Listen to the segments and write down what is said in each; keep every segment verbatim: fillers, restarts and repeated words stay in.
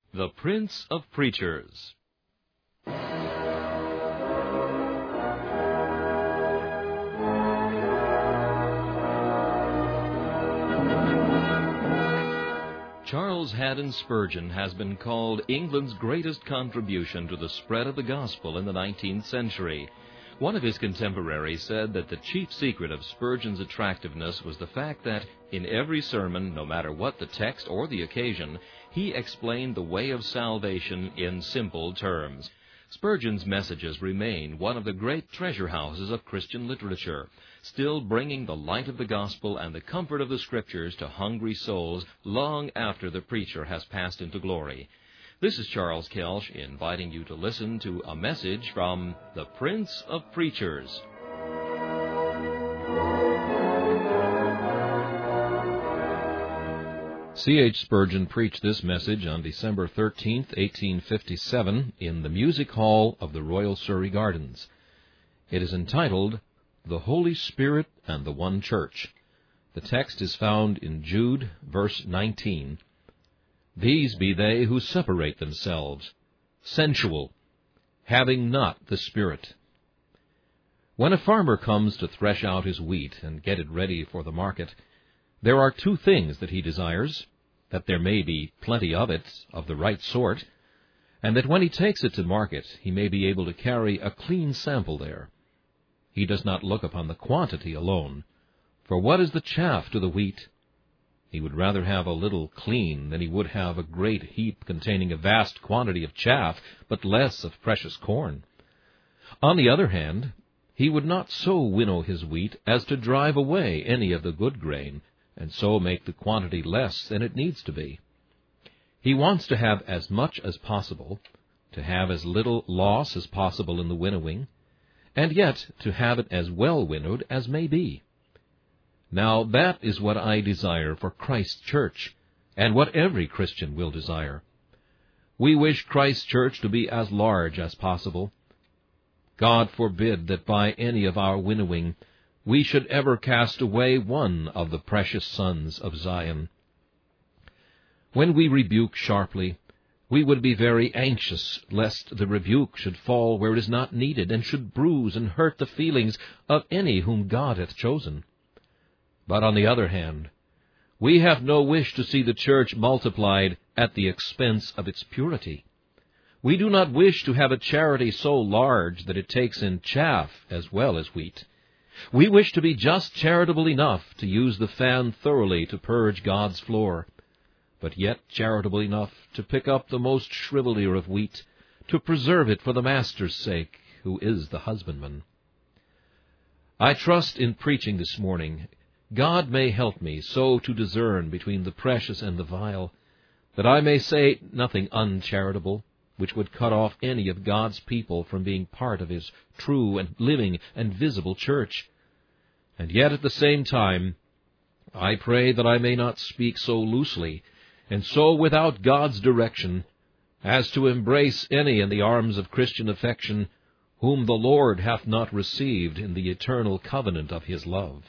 The Prince of Preachers. Charles Haddon Spurgeon has been called England's greatest contribution to the spread of the gospel in the nineteenth century. One of his contemporaries said that the chief secret of Spurgeon's attractiveness was the fact that, in every sermon, no matter what the text or the occasion, he explained the way of salvation in simple terms. Spurgeon's messages remain one of the great treasure houses of Christian literature, still bringing the light of the gospel and the comfort of the Scriptures to hungry souls long after the preacher has passed into glory. This is Charles Kelsch inviting you to listen to a message from the Prince of Preachers. C H Spurgeon preached this message on December thirteenth, eighteen fifty-seven, in the Music Hall of the Royal Surrey Gardens. It is entitled, The Holy Spirit and the One Church. The text is found in Jude, verse nineteen. These be they who separate themselves, sensual, having not the Spirit. When a farmer comes to thresh out his wheat and get it ready for the market, there are two things that he desires: that there may be plenty of it, of the right sort, and that when he takes it to market, he may be able to carry a clean sample there. He does not look upon the quantity alone, for what is the chaff to the wheat? He would rather have a little clean than he would have a great heap containing a vast quantity of chaff, but less of precious corn. On the other hand, he would not so winnow his wheat as to drive away any of the good grain, and so make the quantity less than it needs to be. He wants to have as much as possible, to have as little loss as possible in the winnowing, and yet to have it as well winnowed as may be. Now that is what I desire for Christ's church, and what every Christian will desire. We wish Christ's church to be as large as possible. God forbid that by any of our winnowing we should ever cast away one of the precious sons of Zion. When we rebuke sharply, we would be very anxious lest the rebuke should fall where it is not needed, and should bruise and hurt the feelings of any whom God hath chosen. But on the other hand, we have no wish to see the church multiplied at the expense of its purity. We do not wish to have a charity so large that it takes in chaff as well as wheat. We wish to be just charitable enough to use the fan thoroughly to purge God's floor, but yet charitable enough to pick up the most shriveled ear of wheat, to preserve it for the Master's sake, who is the husbandman. I trust in preaching this morning, God may help me so to discern between the precious and the vile, that I may say nothing uncharitable, which would cut off any of God's people from being part of His true and living and visible church. And yet at the same time, I pray that I may not speak so loosely, and so without God's direction, as to embrace any in the arms of Christian affection, whom the Lord hath not received in the eternal covenant of His love.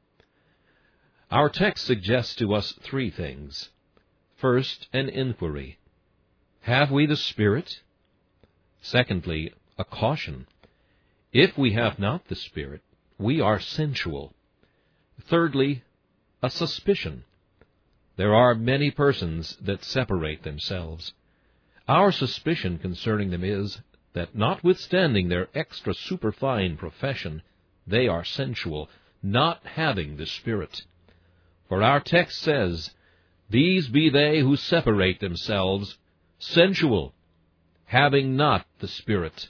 Our text suggests to us three things. First, an inquiry. Have we the Spirit? Secondly, a caution. If we have not the Spirit, we are sensual. Thirdly, a suspicion. There are many persons that separate themselves. Our suspicion concerning them is that, notwithstanding their extra superfine profession, they are sensual, not having the Spirit. For our text says, These be they who separate themselves, sensual, having not the Spirit.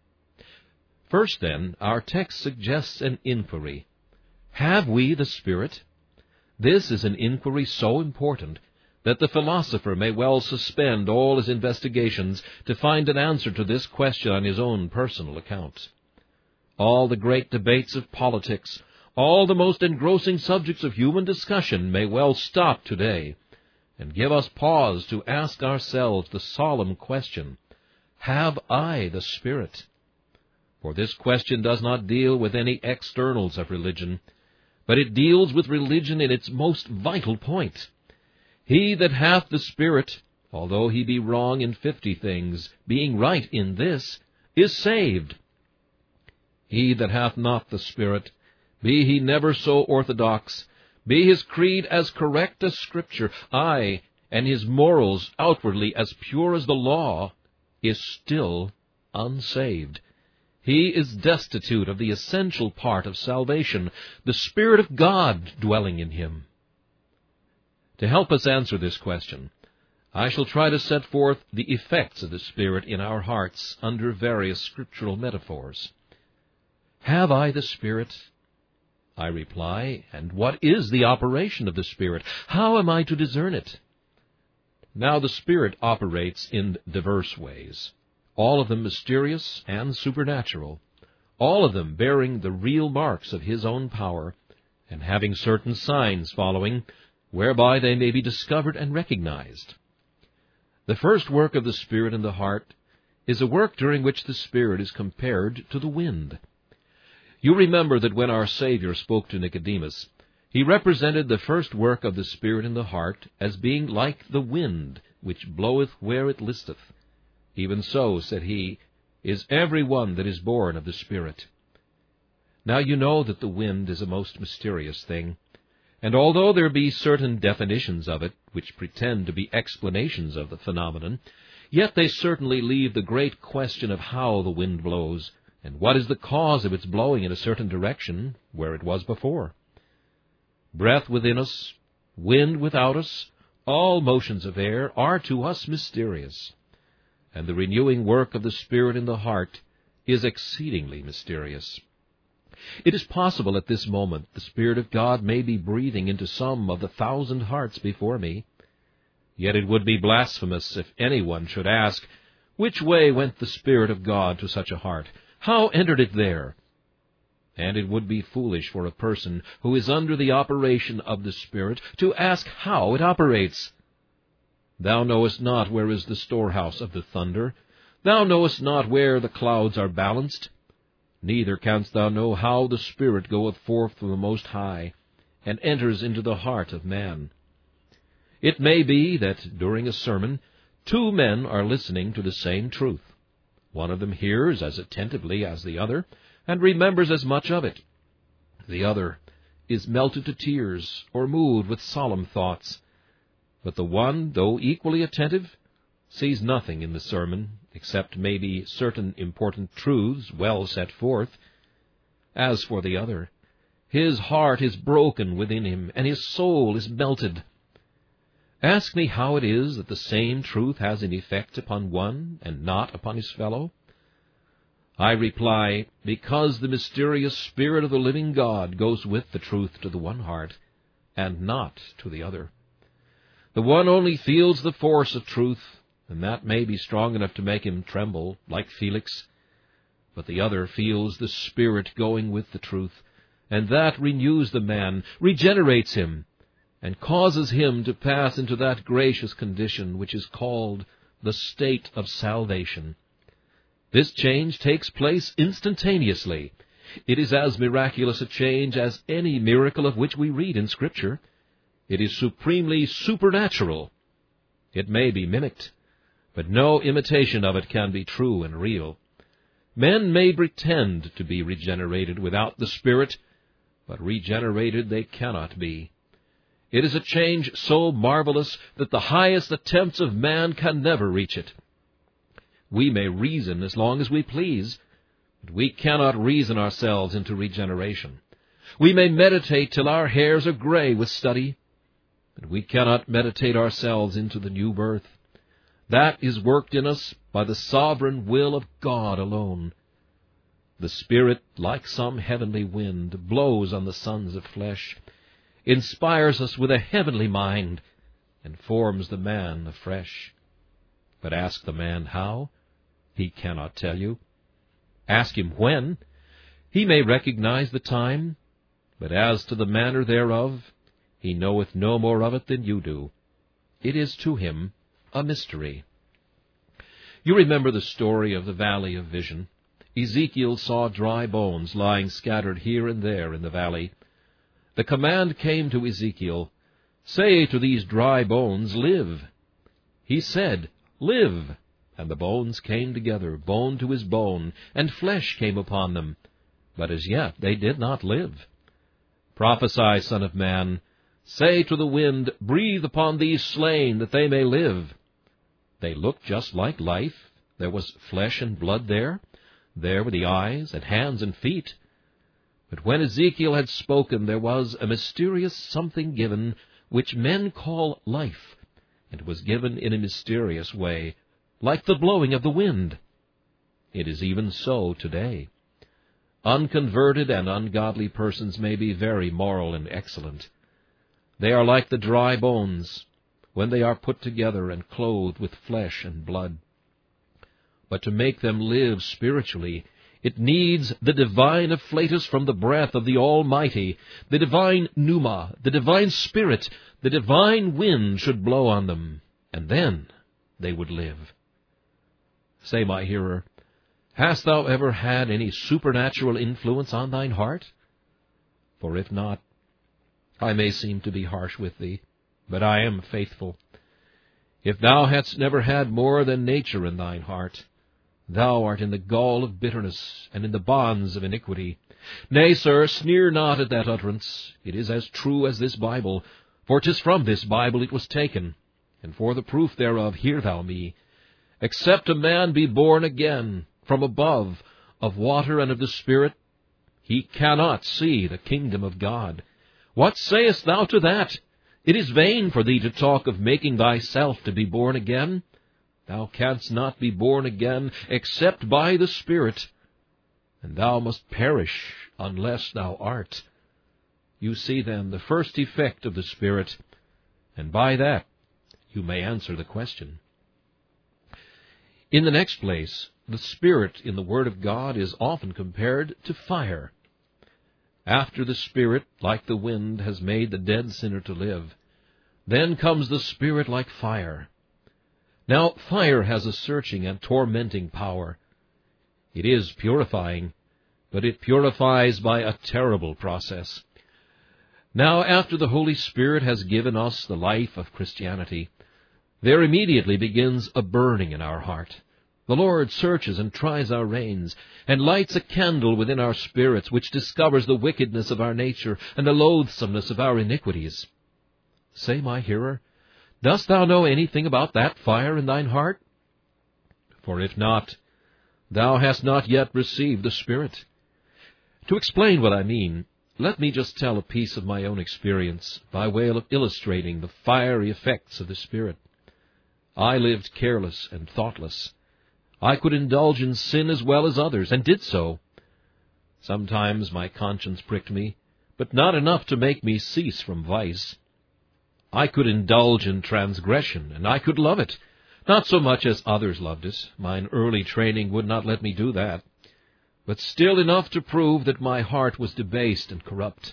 First, then, our text suggests an inquiry. Have we the Spirit? This is an inquiry so important that the philosopher may well suspend all his investigations to find an answer to this question on his own personal account. All the great debates of politics, all the most engrossing subjects of human discussion may well stop today and give us pause to ask ourselves the solemn question, Have I the Spirit? For this question does not deal with any externals of religion, but it deals with religion in its most vital point. He that hath the Spirit although he be wrong in fifty things, being right in this, is saved. He that hath not the Spirit, be he never so orthodox, be his creed as correct as Scripture, aye, and his morals outwardly as pure as the law, is still unsaved. He is destitute of the essential part of salvation, the Spirit of God dwelling in him. To help us answer this question, I shall try to set forth the effects of the Spirit in our hearts under various scriptural metaphors. Have I the Spirit? I reply, and what is the operation of the Spirit? How am I to discern it? Now the Spirit operates in diverse ways, all of them mysterious and supernatural, all of them bearing the real marks of His own power, and having certain signs following, whereby they may be discovered and recognized. The first work of the Spirit in the heart is a work during which the Spirit is compared to the wind. You remember that when our Savior spoke to Nicodemus, He represented the first work of the Spirit in the heart as being like the wind, which bloweth where it listeth. Even so, said He, is every one that is born of the Spirit. Now you know that the wind is a most mysterious thing, and although there be certain definitions of it, which pretend to be explanations of the phenomenon, yet they certainly leave the great question of how the wind blows, and what is the cause of its blowing in a certain direction where it was before. Breath within us, wind without us, all motions of air are to us mysterious, and the renewing work of the Spirit in the heart is exceedingly mysterious. It is possible at this moment the Spirit of God may be breathing into some of the thousand hearts before me. Yet it would be blasphemous if anyone should ask, which way went the Spirit of God to such a heart? How entered it there? And it would be foolish for a person who is under the operation of the Spirit to ask how it operates. Thou knowest not where is the storehouse of the thunder. Thou knowest not where the clouds are balanced. Neither canst thou know how the Spirit goeth forth from the Most High, and enters into the heart of man. It may be that during a sermon two men are listening to the same truth. One of them hears as attentively as the other, and remembers as much of it. The other is melted to tears, or moved with solemn thoughts. But the one, though equally attentive, sees nothing in the sermon, except maybe certain important truths well set forth. As for the other, his heart is broken within him, and his soul is melted. Ask me how it is that the same truth has an effect upon one and not upon his fellow? I reply, because the mysterious Spirit of the living God goes with the truth to the one heart, and not to the other. The one only feels the force of truth, and that may be strong enough to make him tremble, like Felix. But the other feels the Spirit going with the truth, and that renews the man, regenerates him, and causes him to pass into that gracious condition which is called the state of salvation. This change takes place instantaneously. It is as miraculous a change as any miracle of which we read in Scripture. It is supremely supernatural. It may be mimicked, but no imitation of it can be true and real. Men may pretend to be regenerated without the Spirit, but regenerated they cannot be. It is a change so marvelous that the highest attempts of man can never reach it. We may reason as long as we please, but we cannot reason ourselves into regeneration. We may meditate till our hairs are gray with study, but we cannot meditate ourselves into the new birth. That is worked in us by the sovereign will of God alone. The Spirit, like some heavenly wind, blows on the sons of flesh, inspires us with a heavenly mind, and forms the man afresh. But ask the man how, he cannot tell you. Ask him when, he may recognize the time, but as to the manner thereof, he knoweth no more of it than you do. It is to him a mystery. You remember the story of the Valley of Vision. Ezekiel saw dry bones lying scattered here and there in the valley. The command came to Ezekiel, "Say to these dry bones, live." He said, Live! And the bones came together, bone to his bone, and flesh came upon them. But as yet they did not live. Prophesy, Son of man. Say to the wind, Breathe upon these slain, that they may live. They looked just like life. There was flesh and blood there. There were the eyes and hands and feet. But when Ezekiel had spoken, there was a mysterious something given, which men call life, and it was given in a mysterious way, like the blowing of the wind. It is even so today. Unconverted and ungodly persons may be very moral and excellent. They are like the dry bones, when they are put together and clothed with flesh and blood. But to make them live spiritually, it needs the divine afflatus from the breath of the Almighty, the divine pneuma, the divine spirit, the divine wind should blow on them, and then they would live. Say, my hearer, hast thou ever had any supernatural influence on thine heart? For if not, I may seem to be harsh with thee, but I am faithful. If thou hadst never had more than nature in thine heart, thou art in the gall of bitterness, and in the bonds of iniquity. Nay, sir, sneer not at that utterance. It is as true as this Bible, for 'tis from this Bible it was taken. And for the proof thereof hear thou me. Except a man be born again, from above, of water and of the Spirit, he cannot see the kingdom of God. What sayest thou to that? It is vain for thee to talk of making thyself to be born again. Thou canst not be born again except by the Spirit, and thou must perish unless thou art. You see, then, the first effect of the Spirit, and by that you may answer the question. In the next place, the Spirit in the Word of God is often compared to fire. After the Spirit, like the wind, has made the dead sinner to live, then comes the Spirit like fire. Now, fire has a searching and tormenting power. It is purifying, but it purifies by a terrible process. Now, after the Holy Spirit has given us the life of Christianity, there immediately begins a burning in our heart. The Lord searches and tries our reins, and lights a candle within our spirits, which discovers the wickedness of our nature and the loathsomeness of our iniquities. Say, my hearer, dost thou know anything about that fire in thine heart? For if not, thou hast not yet received the Spirit. To explain what I mean, let me just tell a piece of my own experience by way of illustrating the fiery effects of the Spirit. I lived careless and thoughtless. I could indulge in sin as well as others, and did so. Sometimes my conscience pricked me, but not enough to make me cease from vice. I could indulge in transgression, and I could love it, not so much as others loved it. Mine early training would not let me do that, but still enough to prove that my heart was debased and corrupt.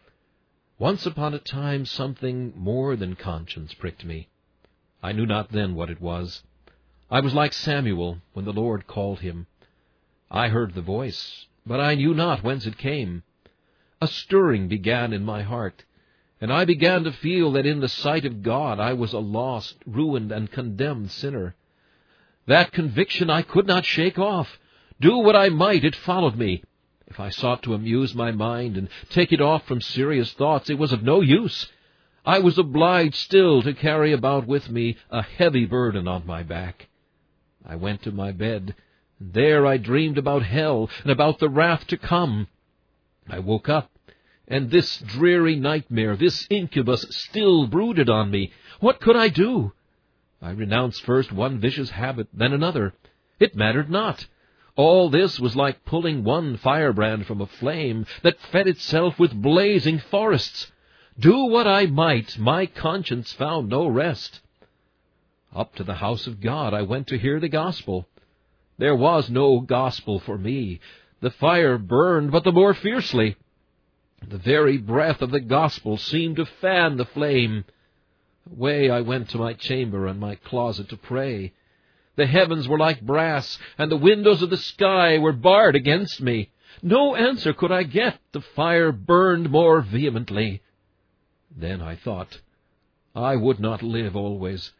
Once upon a time something more than conscience pricked me. I knew not then what it was. I was like Samuel when the Lord called him. I heard the voice, but I knew not whence it came. A stirring began in my heart, and I began to feel that in the sight of God I was a lost, ruined, and condemned sinner. That conviction I could not shake off. Do what I might, it followed me. If I sought to amuse my mind and take it off from serious thoughts, it was of no use. I was obliged still to carry about with me a heavy burden on my back. I went to my bed, and there I dreamed about hell and about the wrath to come. I woke up, and this dreary nightmare, this incubus, still brooded on me. What could I do? I renounced first one vicious habit, then another. It mattered not. All this was like pulling one firebrand from a flame that fed itself with blazing forests. Do what I might, my conscience found no rest. Up to the house of God I went to hear the gospel. There was no gospel for me. The fire burned, but the more fiercely. The very breath of the gospel seemed to fan the flame. Away I went to my chamber and my closet to pray. The heavens were like brass, and the windows of the sky were barred against me. No answer could I get. The fire burned more vehemently. Then I thought, I would not live always.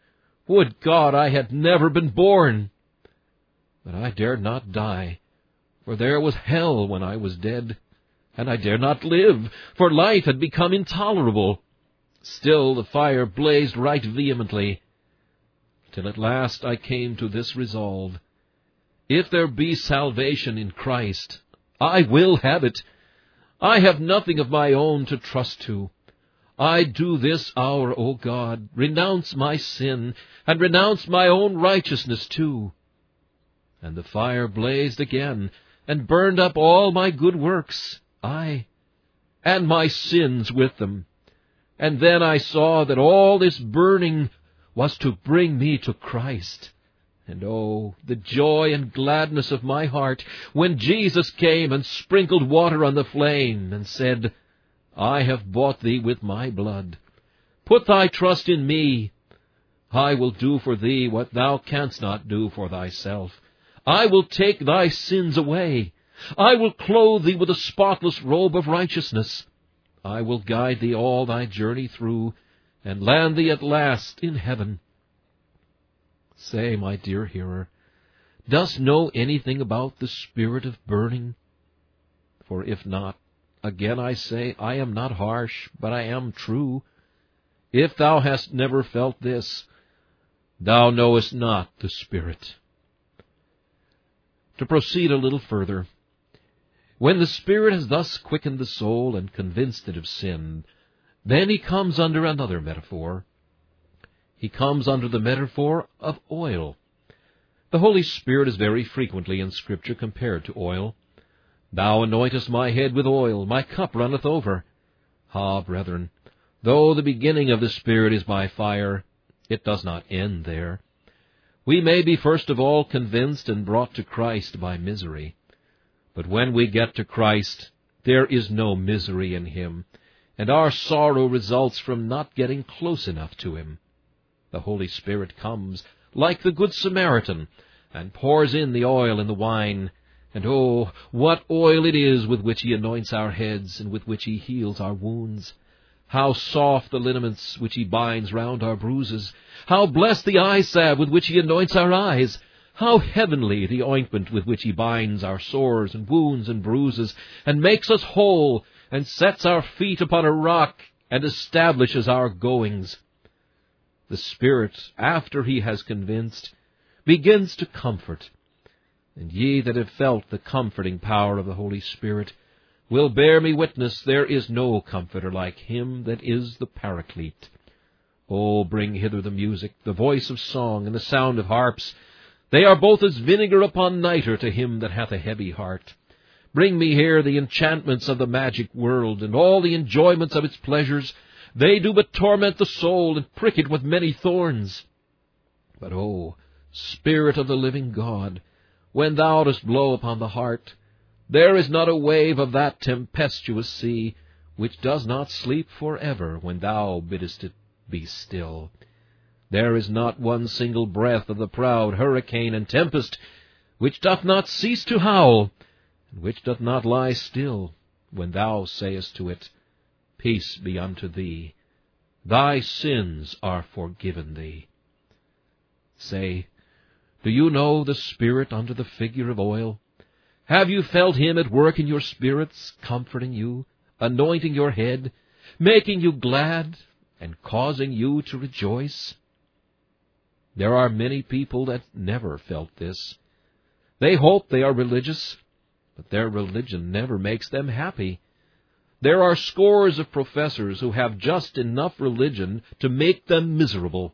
Would God I had never been born! But I dared not die, for there was hell when I was dead, and I dared not live, for life had become intolerable. Still the fire blazed right vehemently, till at last I came to this resolve: if there be salvation in Christ, I will have it. I have nothing of my own to trust to. I do this hour, O God, renounce my sin, and renounce my own righteousness too. And the fire blazed again, and burned up all my good works, aye, and my sins with them. And then I saw that all this burning was to bring me to Christ. And oh, the joy and gladness of my heart when Jesus came and sprinkled water on the flame and said, I have bought thee with my blood. Put thy trust in me. I will do for thee what thou canst not do for thyself. I will take thy sins away. I will clothe thee with a spotless robe of righteousness. I will guide thee all thy journey through, and land thee at last in heaven. Say, my dear hearer, dost know anything about the spirit of burning? For if not, again I say, I am not harsh, but I am true. If thou hast never felt this, thou knowest not the Spirit. To proceed a little further, when the Spirit has thus quickened the soul and convinced it of sin, then he comes under another metaphor. He comes under the metaphor of oil. The Holy Spirit is very frequently in Scripture compared to oil. Thou anointest my head with oil, my cup runneth over. Ah, brethren, though the beginning of the Spirit is by fire, it does not end there. We may be first of all convinced and brought to Christ by misery. But when we get to Christ, there is no misery in Him, and our sorrow results from not getting close enough to Him. The Holy Spirit comes, like the Good Samaritan, and pours in the oil and the wine. And oh, what oil it is with which He anoints our heads, and with which He heals our wounds! How soft the liniments which He binds round our bruises! How blessed the eye salve with which He anoints our eyes! How heavenly the ointment with which He binds our sores and wounds and bruises, and makes us whole, and sets our feet upon a rock, and establishes our goings! The Spirit, after He has convinced, begins to comfort. And ye that have felt the comforting power of the Holy Spirit will bear me witness there is no comforter like Him that is the Paraclete. Oh, bring hither the music, the voice of song, and the sound of harps. They are both as vinegar upon nitre to him that hath a heavy heart. Bring me here the enchantments of the magic world, and all the enjoyments of its pleasures. They do but torment the soul, and prick it with many thorns. But, oh, Spirit of the living God, when thou dost blow upon the heart, there is not a wave of that tempestuous sea which does not sleep forever when thou biddest it be still. There is not one single breath of the proud hurricane and tempest which doth not cease to howl, and which doth not lie still, when thou sayest to it, Peace be unto thee. Thy sins are forgiven thee. Say, do you know the Spirit under the figure of oil? Have you felt Him at work in your spirits, comforting you, anointing your head, making you glad, and causing you to rejoice? There are many people that never felt this. They hope they are religious, but their religion never makes them happy. There are scores of professors who have just enough religion to make them miserable.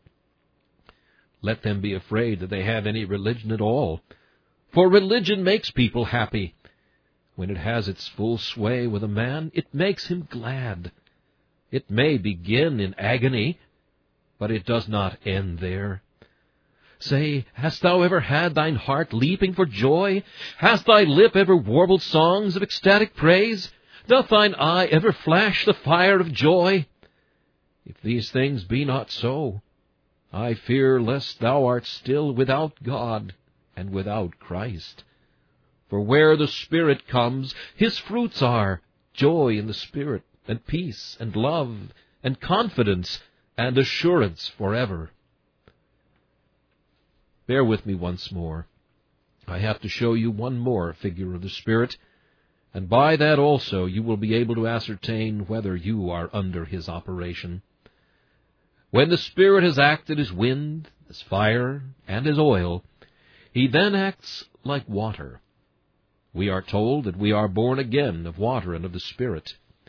Let them be afraid that they have any religion at all, for religion makes people happy. When it has its full sway with a man, it makes him glad. It may begin in agony, but it does not end there. Say, hast thou ever had thine heart leaping for joy? Hast thy lip ever warbled songs of ecstatic praise? Doth thine eye ever flash the fire of joy? If these things be not so, I fear lest thou art still without God and without Christ. For where the Spirit comes, His fruits are joy in the Spirit, and peace, and love, and confidence, and assurance forever. Bear with me once more. I have to show you one more figure of the Spirit, and by that also you will be able to ascertain whether you are under his operation. When the Spirit has acted as wind, as fire, and as oil, he then acts like water. We are told that we are born again of water and of the Spirit.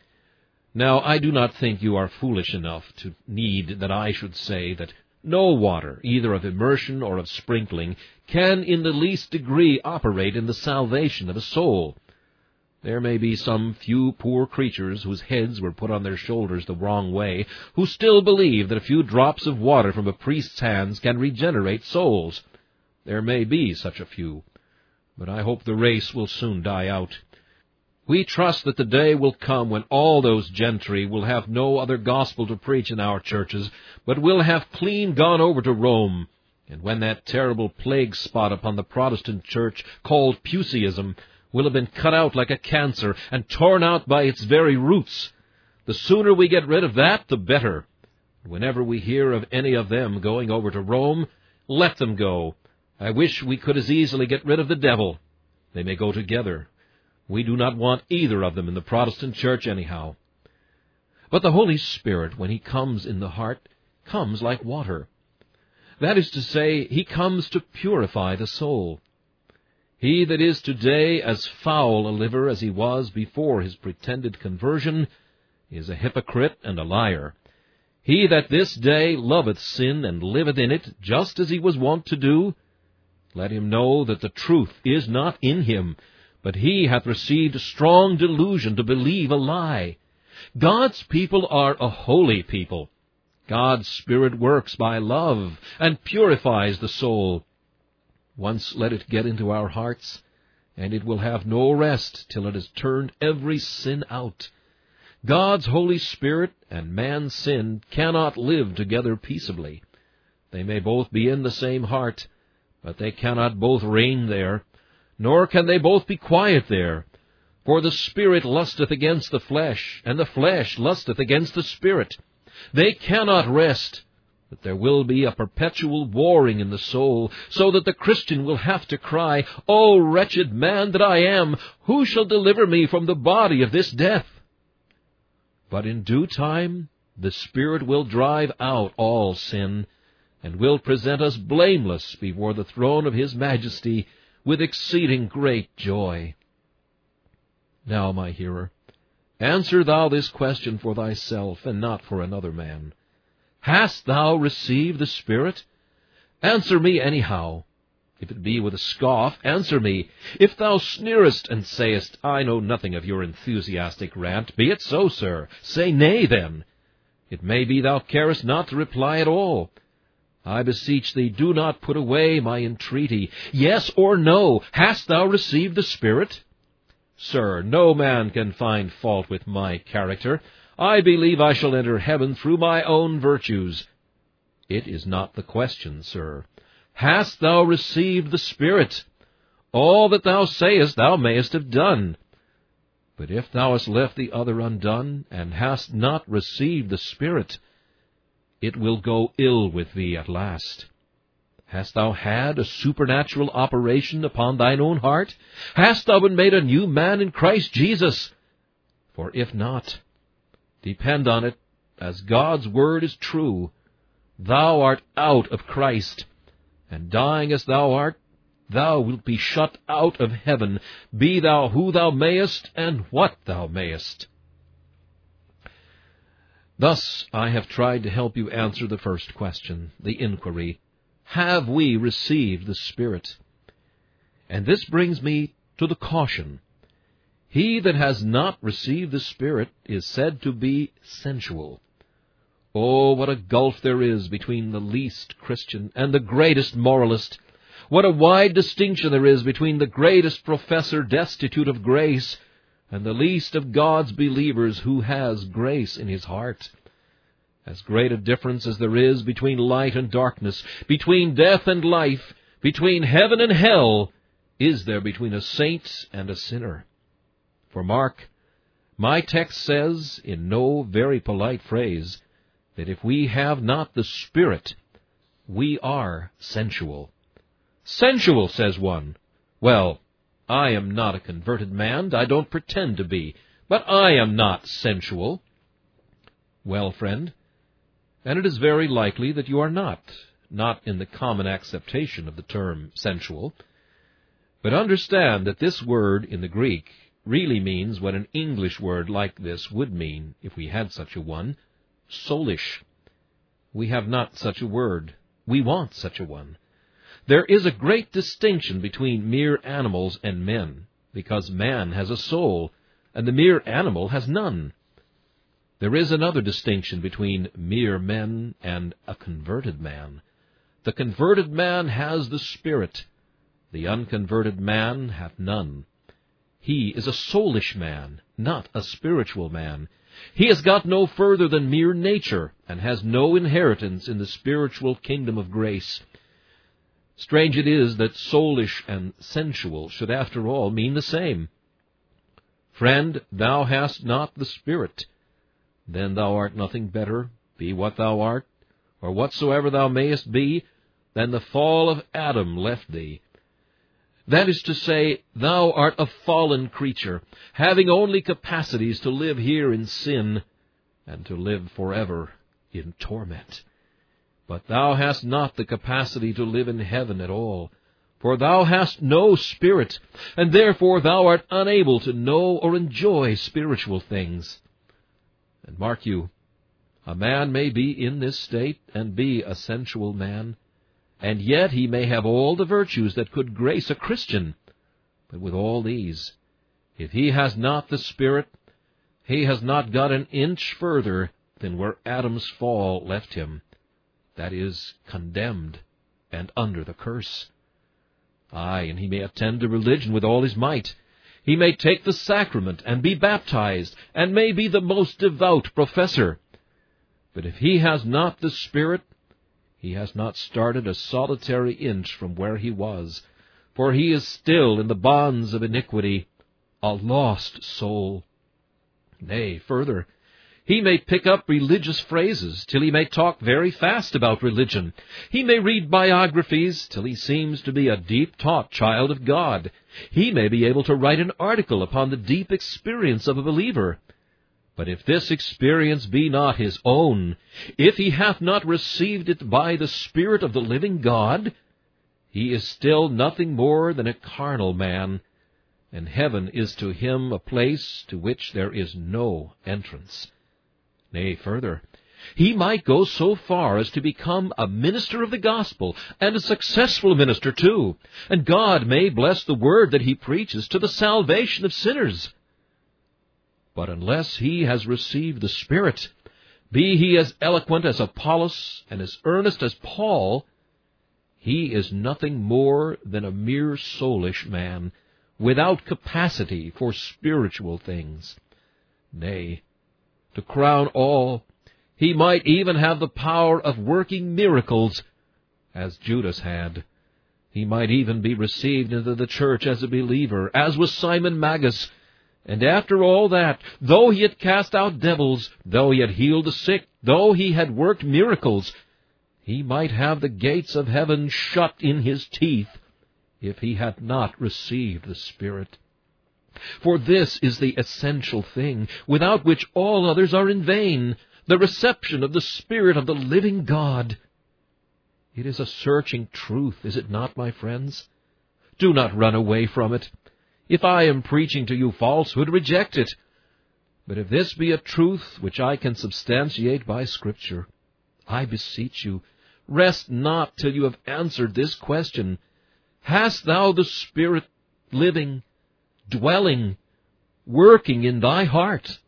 Now, I do not think you are foolish enough to need that I should say that no water, either of immersion or of sprinkling, can in the least degree operate in the salvation of a soul. There may be some few poor creatures whose heads were put on their shoulders the wrong way, who still believe that a few drops of water from a priest's hands can regenerate souls. There may be such a few, but I hope the race will soon die out. We trust that the day will come when all those gentry will have no other gospel to preach in our churches, but will have clean gone over to Rome, and when that terrible plague spot upon the Protestant church, called Puseyism, will have been cut out like a cancer and torn out by its very roots. The sooner we get rid of that, the better. Whenever we hear of any of them going over to Rome, let them go. I wish we could as easily get rid of the devil. They may go together. We do not want either of them in the Protestant church anyhow. But the Holy Spirit, when he comes in the heart, comes like water. That is to say, he comes to purify the soul. He that is today as foul a liver as he was before his pretended conversion is a hypocrite and a liar. He that this day loveth sin and liveth in it, just as he was wont to do, let him know that the truth is not in him, but he hath received strong delusion to believe a lie. God's people are a holy people. God's Spirit works by love and purifies the soul. Once let it get into our hearts, and it will have no rest till it has turned every sin out. God's Holy Spirit and man's sin cannot live together peaceably. They may both be in the same heart, but they cannot both reign there, nor can they both be quiet there. For the Spirit lusteth against the flesh, and the flesh lusteth against the Spirit. They cannot rest, but there will be a perpetual warring in the soul, so that the Christian will have to cry, O wretched man that I am, who shall deliver me from the body of this death? But in due time the Spirit will drive out all sin, and will present us blameless before the throne of his majesty, with exceeding great joy. Now, my hearer, answer thou this question for thyself, and not for another man. Hast thou received the Spirit? Answer me anyhow. If it be with a scoff, answer me. If thou sneerest and sayest, I know nothing of your enthusiastic rant, be it so, sir. Say nay, then. It may be thou carest not to reply at all. I beseech thee, do not put away my entreaty. Yes or no, hast thou received the Spirit? Sir, no man can find fault with my character. I believe I shall enter heaven through my own virtues. It is not the question, sir. Hast thou received the Spirit? All that thou sayest thou mayest have done. But if thou hast left the other undone, and hast not received the Spirit, it will go ill with thee at last. Hast thou had a supernatural operation upon thine own heart? Hast thou been made a new man in Christ Jesus? For if not, depend on it, as God's word is true, thou art out of Christ, and dying as thou art, thou wilt be shut out of heaven, be thou who thou mayest and what thou mayest. Thus I have tried to help you answer the first question, the inquiry, have we received the Spirit? And this brings me to the caution. He that has not received the Spirit is said to be sensual. Oh, what a gulf there is between the least Christian and the greatest moralist. What a wide distinction there is between the greatest professor destitute of grace and the least of God's believers who has grace in his heart. As great a difference as there is between light and darkness, between death and life, between heaven and hell, is there between a saint and a sinner. For mark, my text says, in no very polite phrase, that if we have not the Spirit, we are sensual. Sensual, says one. Well, I am not a converted man, I don't pretend to be, but I am not sensual. Well, friend, and it is very likely that you are not, not in the common acceptation of the term sensual. But understand that this word in the Greek really means what an English word like this would mean, if we had such a one, soulish. We have not such a word. We want such a one. There is a great distinction between mere animals and men, because man has a soul, and the mere animal has none. There is another distinction between mere men and a converted man. The converted man has the Spirit. The unconverted man hath none. He is a soulish man, not a spiritual man. He has got no further than mere nature, and has no inheritance in the spiritual kingdom of grace. Strange it is that soulish and sensual should after all mean the same. Friend, thou hast not the Spirit. Then thou art nothing better, be what thou art, or whatsoever thou mayest be, than the fall of Adam left thee. That is to say, thou art a fallen creature, having only capacities to live here in sin, and to live forever in torment. But thou hast not the capacity to live in heaven at all, for thou hast no Spirit, and therefore thou art unable to know or enjoy spiritual things. And mark you, a man may be in this state and be a sensual man, and yet he may have all the virtues that could grace a Christian. But with all these, if he has not the Spirit, he has not got an inch further than where Adam's fall left him. That is, condemned and under the curse. Aye, and he may attend to religion with all his might. He may take the sacrament and be baptized, and may be the most devout professor. But if he has not the Spirit, he has not started a solitary inch from where he was, for he is still in the bonds of iniquity, a lost soul. Nay, further, he may pick up religious phrases till he may talk very fast about religion. He may read biographies till he seems to be a deep-taught child of God. He may be able to write an article upon the deep experience of a believer. But if this experience be not his own, if he hath not received it by the Spirit of the living God, he is still nothing more than a carnal man, and heaven is to him a place to which there is no entrance. Nay, further, he might go so far as to become a minister of the gospel, and a successful minister too, and God may bless the word that he preaches to the salvation of sinners. But unless he has received the Spirit, be he as eloquent as Apollos and as earnest as Paul, he is nothing more than a mere soulish man, without capacity for spiritual things. Nay, to crown all, he might even have the power of working miracles, as Judas had. He might even be received into the church as a believer, as was Simon Magus. And after all that, though he had cast out devils, though he had healed the sick, though he had worked miracles, he might have the gates of heaven shut in his teeth, if he had not received the Spirit. For this is the essential thing, without which all others are in vain, the reception of the Spirit of the living God. It is a searching truth, is it not, my friends? Do not run away from it. If I am preaching to you falsehood, reject it. But if this be a truth which I can substantiate by Scripture, I beseech you, rest not till you have answered this question: Hast thou the Spirit living, dwelling, working in thy heart?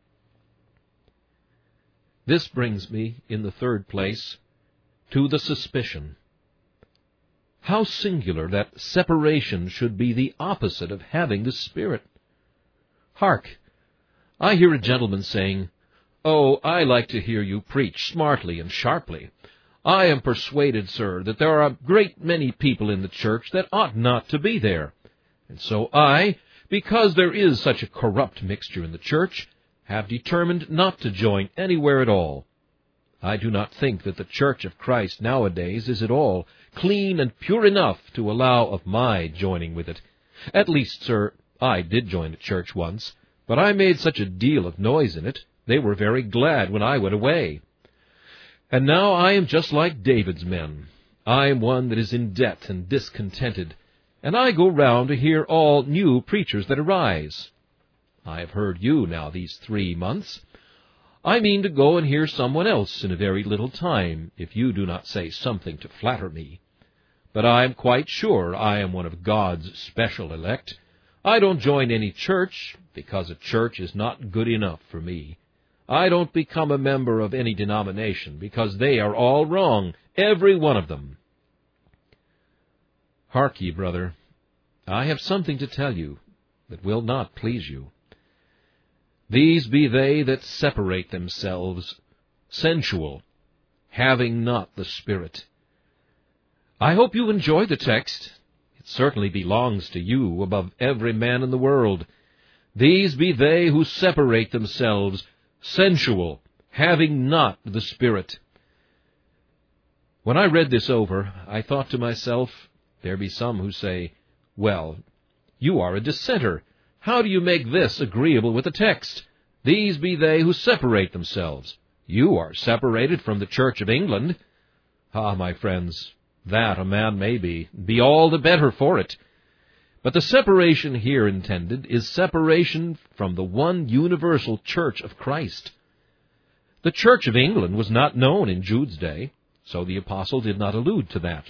This brings me, in the third place, to the suspicion. How singular that separation should be the opposite of having the Spirit. Hark! I hear a gentleman saying, "Oh, I like to hear you preach smartly and sharply. I am persuaded, sir, that there are a great many people in the church that ought not to be there. And so I, because there is such a corrupt mixture in the church, have determined not to join anywhere at all." I do not think that the Church of Christ nowadays is at all clean and pure enough to allow of my joining with it. At least, sir, I did join a church once, but I made such a deal of noise in it, they were very glad when I went away. And now I am just like David's men. I am one that is in debt and discontented, and I go round to hear all new preachers that arise. I have heard you now these three months. I mean to go and hear someone else in a very little time, if you do not say something to flatter me. But I am quite sure I am one of God's special elect. I don't join any church, because a church is not good enough for me. I don't become a member of any denomination, because they are all wrong, every one of them. Hark ye, brother, I have something to tell you that will not please you. These be they that separate themselves, sensual, having not the Spirit. I hope you enjoy the text. It certainly belongs to you above every man in the world. These be they who separate themselves, sensual, having not the Spirit. When I read this over, I thought to myself, there be some who say, well, you are a dissenter. How do you make this agreeable with the text? These be they who separate themselves. You are separated from the Church of England. Ah, my friends, that a man may be, be all the better for it. But the separation here intended is separation from the one universal Church of Christ. The Church of England was not known in Jude's day, so the apostle did not allude to that.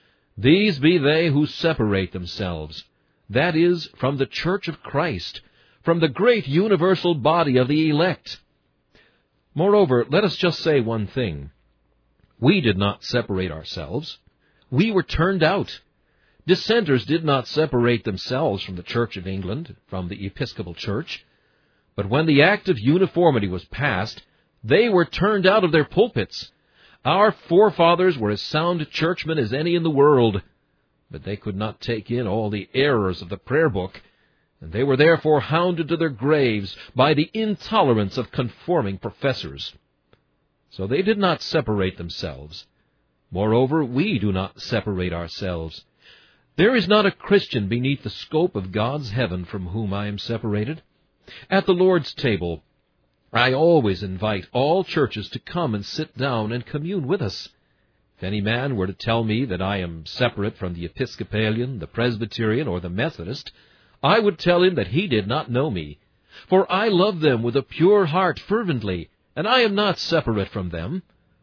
These be they who separate themselves, that is, from the Church of Christ, from the great universal body of the elect. Moreover, let us just say one thing. We did not separate ourselves. We were turned out. Dissenters did not separate themselves from the Church of England, from the Episcopal Church. But when the Act of Uniformity was passed, they were turned out of their pulpits. Our forefathers were as sound churchmen as any in the world, but they could not take in all the errors of the prayer book, and they were therefore hounded to their graves by the intolerance of conforming professors. So they did not separate themselves. Moreover, we do not separate ourselves. There is not a Christian beneath the scope of God's heaven from whom I am separated. At the Lord's table, I always invite all churches to come and sit down and commune with us. If any man were to tell me that I am separate from the Episcopalian, the Presbyterian, or the Methodist, I would tell him that he did not know me. For I love them with a pure heart fervently, and I am not separate from them.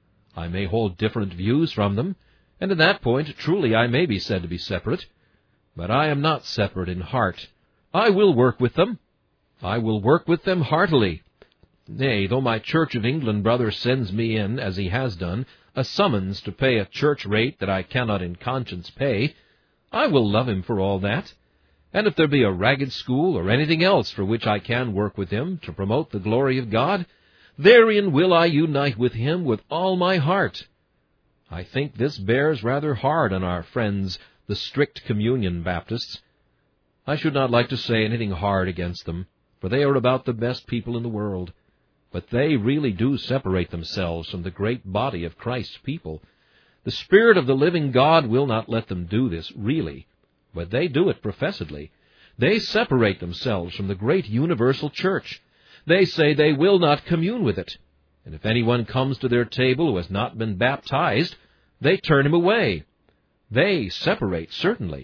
I may hold different views from them, and in that point truly I may be said to be separate. But I am not separate in heart. I will work with them. I will work with them heartily. Nay, though my Church of England brother sends me in, as he has done, a summons to pay a church rate that I cannot in conscience pay, I will love him for all that. And if there be a ragged school or anything else for which I can work with him to promote the glory of God, therein will I unite with him with all my heart. I think this bears rather hard on our friends, the strict communion Baptists. I should not like to say anything hard against them, for they are about the best people in the world. But they really do separate themselves from the great body of Christ's people. The Spirit of the living God will not let them do this, really, but they do it professedly. They separate themselves from the great universal church. They say they will not commune with it. And if anyone comes to their table who has not been baptized, they turn him away. They separate, certainly.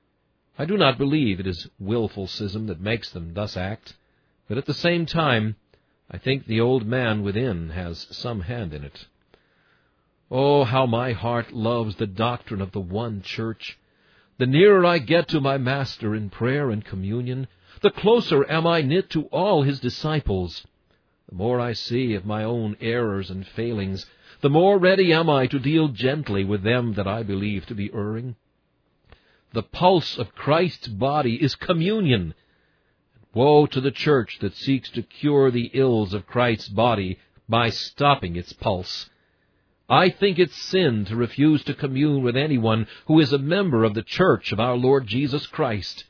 I do not believe it is willful schism that makes them thus act, but at the same time, I think the old man within has some hand in it. Oh, how my heart loves the doctrine of the one church! The nearer I get to my Master in prayer and communion, the closer am I knit to all his disciples. The more I see of my own errors and failings, the more ready am I to deal gently with them that I believe to be erring. The pulse of Christ's body is communion. Woe to the church that seeks to cure the ills of Christ's body by stopping its pulse. I think it's sin to refuse to commune with anyone who is a member of the church of our Lord Jesus Christ.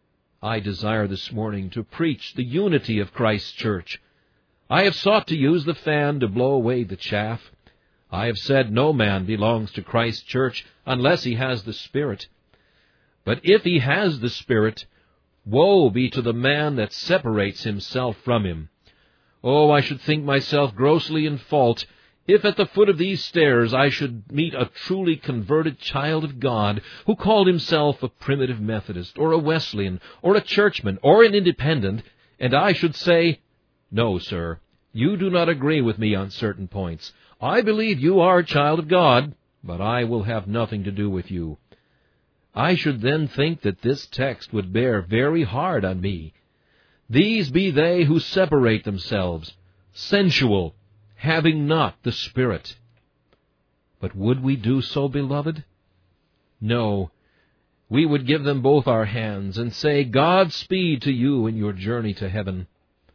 I desire this morning to preach the unity of Christ's church. I have sought to use the fan to blow away the chaff, I have said no man belongs to Christ's church unless he has the Spirit. But if he has the Spirit, woe be to the man that separates himself from him. Oh, I should think myself grossly in fault if at the foot of these stairs I should meet a truly converted child of God who called himself a Primitive Methodist, or a Wesleyan, or a Churchman, or an Independent, and I should say, "No, sir, you do not agree with me on certain points. I believe you are a child of God, but I will have nothing to do with you." I should then think that this text would bear very hard on me. These be they who separate themselves, sensual, having not the Spirit. But would we do so, beloved? No. We would give them both our hands and say, "God speed to you in your journey to heaven."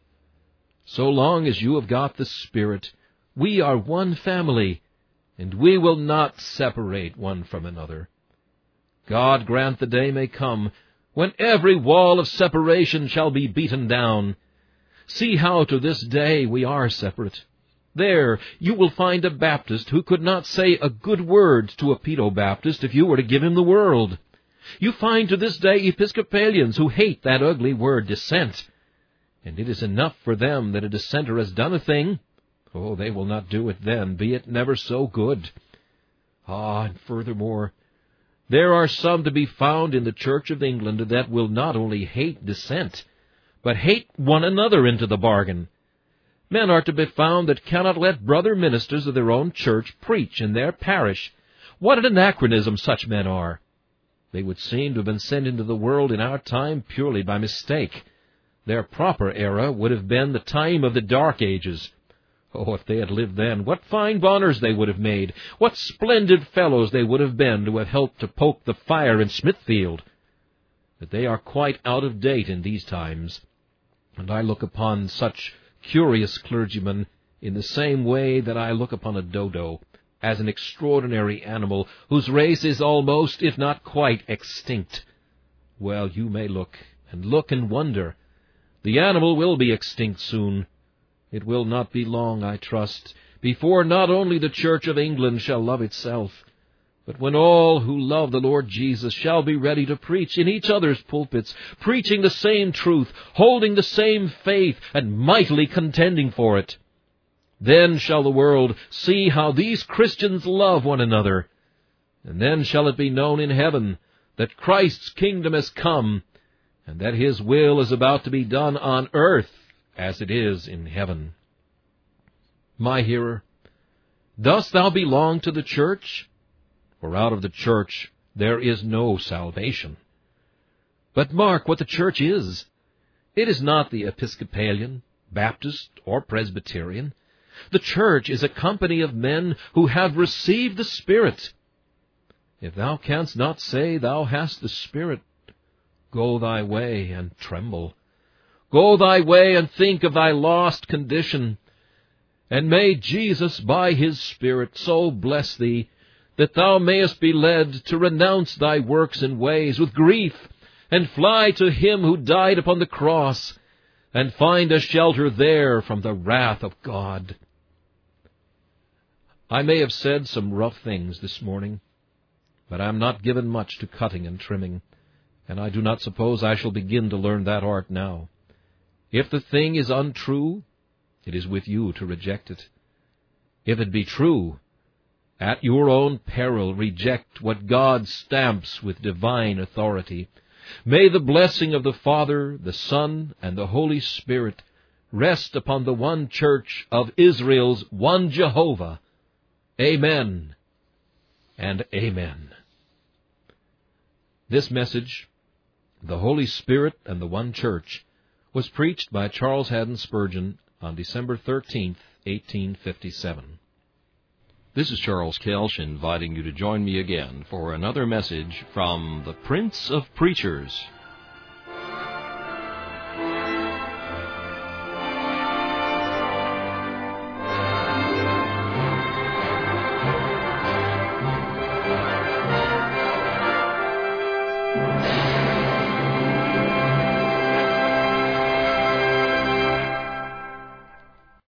So long as you have got the Spirit, we are one family, and we will not separate one from another. God grant the day may come when every wall of separation shall be beaten down. See how to this day we are separate. There you will find a Baptist who could not say a good word to a Pedo-Baptist if you were to give him the world. You find to this day Episcopalians who hate that ugly word dissent. And it is enough for them that a dissenter has done a thing. Oh, they will not do it then, be it never so good. Ah, and furthermore, there are some to be found in the Church of England that will not only hate dissent, but hate one another into the bargain. Men are to be found that cannot let brother ministers of their own church preach in their parish. What an anachronism such men are! They would seem to have been sent into the world in our time purely by mistake. Their proper era would have been the time of the Dark Ages. Oh, if they had lived then, what fine bonners they would have made! What splendid fellows they would have been to have helped to poke the fire in Smithfield! But they are quite out of date in these times, and I look upon such curious clergymen in the same way that I look upon a dodo, as an extraordinary animal whose race is almost, if not quite, extinct. Well, you may look, and look and wonder. The animal will be extinct soon. It will not be long, I trust, before not only the Church of England shall love itself, but when all who love the Lord Jesus shall be ready to preach in each other's pulpits, preaching the same truth, holding the same faith, and mightily contending for it. Then shall the world see how these Christians love one another, and then shall it be known in heaven that Christ's kingdom has come, and that his will is about to be done on earth as it is in heaven. My hearer, dost thou belong to the church? For out of the church there is no salvation. But mark what the church is. It is not the Episcopalian, Baptist, or Presbyterian. The church is a company of men who have received the Spirit. If thou canst not say thou hast the Spirit, go thy way and tremble. Go thy way and think of thy lost condition. And may Jesus by his Spirit so bless thee that thou mayest be led to renounce thy works and ways with grief, and fly to him who died upon the cross, and find a shelter there from the wrath of God. I may have said some rough things this morning, but I am not given much to cutting and trimming, and I do not suppose I shall begin to learn that art now. If the thing is untrue, it is with you to reject it. If it be true, at your own peril reject what God stamps with divine authority. May the blessing of the Father, the Son, and the Holy Spirit rest upon the one church of Israel's one Jehovah. Amen and amen. This message, The Holy Spirit and the One Church, was preached by Charles Haddon Spurgeon on December thirteenth, eighteen fifty-seven. This is Charles Kelsch inviting you to join me again for another message from the Prince of Preachers,